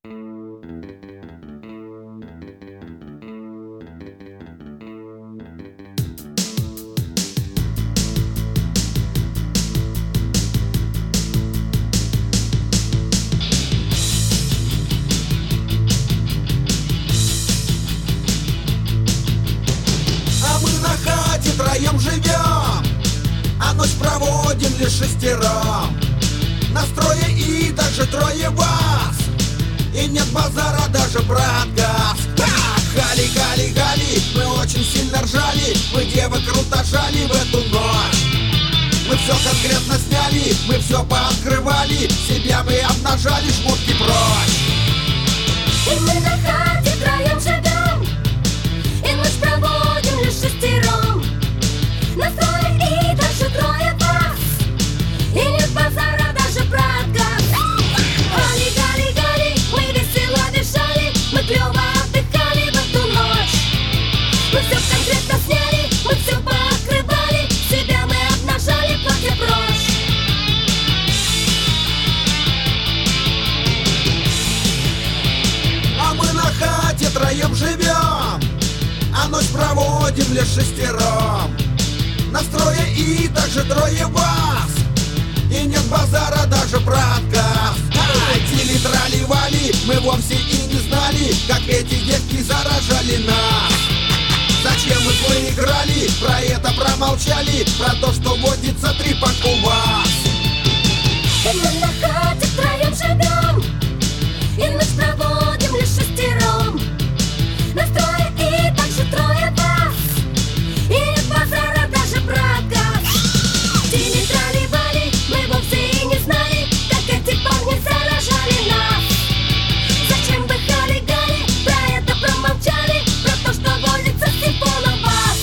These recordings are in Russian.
А мы на хате троем живем, а ночь проводим лишь шестером. Нас трое и даже трое вас, и нет базара даже про отказ. Гали, гали, гали, мы очень сильно ржали, мы девок круто жали в эту ночь. Мы все конкретно сняли, мы все пооткрывали, себя мы обнажали, шмотки прочь. И мы на хате троем живем, и ночь проводим лишь шестером. Нас трое и даже трое вас, и нет базара даже про отказ. Гали, гали, гали, мы весело визжали, мы клёво отдыхали в эту ночь. Мы все конкретно сняли, мы все пооткрывали, себя мы обнажали, платье прочь. А мы на хате троем живем, а ночь проводим лишь шестером. Нас трое и также трое вас, и нет базара даже про отказ. Тили-трали-вали, мы вовсе и не знали, как эти девки заражали нас. Зачем мы свой играли, про это промолчали, про то, что водится трипак у вас. И мы на хате троем живем, и ночь проводим лишь шестером. Нас трое и также трое вас, и нет базара даже про отказ. Тили-трали-вали, мы вовсе и не знали, как эти парни заражали нас. Зачем вы хали-гали, про это промолчали, про то, что водится симфон у вас.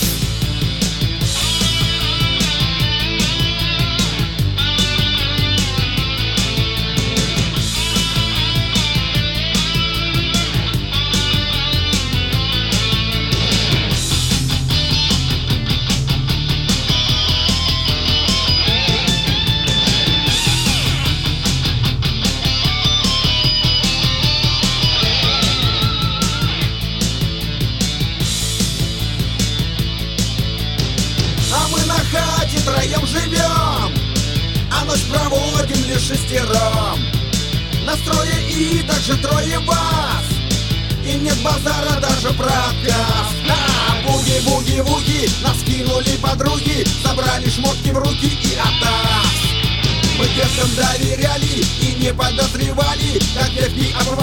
А мы на хате троем живем, а ночь проводим лишь шестером. Нас трое и также трое вас, и нет базара даже про отказ. Буги-буги-вуги, нас кинули подруги, собрали шмотки в руки и атас. Мы девкам доверяли и не подозревали, как девки